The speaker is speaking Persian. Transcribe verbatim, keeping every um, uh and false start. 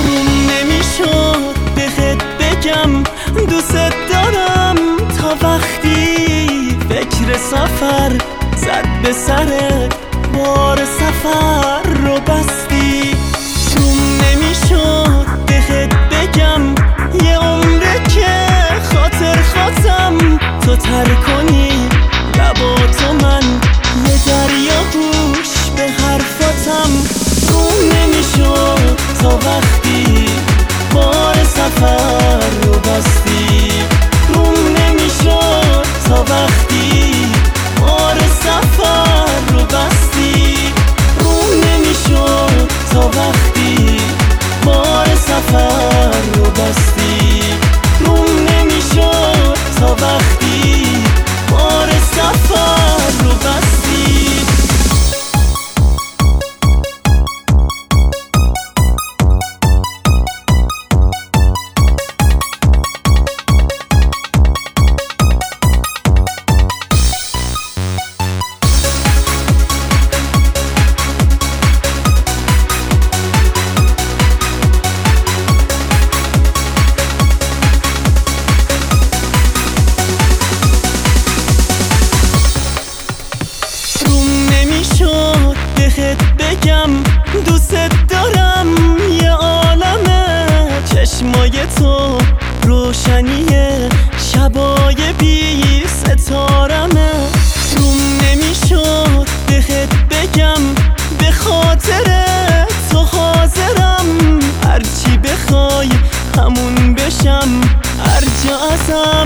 روم نمیشد بهت بگم دوست دارم تا وقتی فکر سفر زد به سرت بار سفر رو بستی. روم نمیشد بهت بگم یه عمره که خاطر خواستم تو تر کنی لباتو، من یه دریا گوش به حرفاتم. روم نمیشد تا وقتی بار سفر رو بستی. روم نمیشد تا وقتی بار سفر رو بستی. روم نمیشد تا وقتی بار سفر رو بستی. روم نمیشد تا وقتی بار سفر رو بستی. بهت بگم دوست دارم یه عالمه چشمای تو روشنیه شبای بی ستارمه. روم نمیشد بهت بگم به خاطر تو حاضرم هرچی بخوای همون بشم هر جا ازم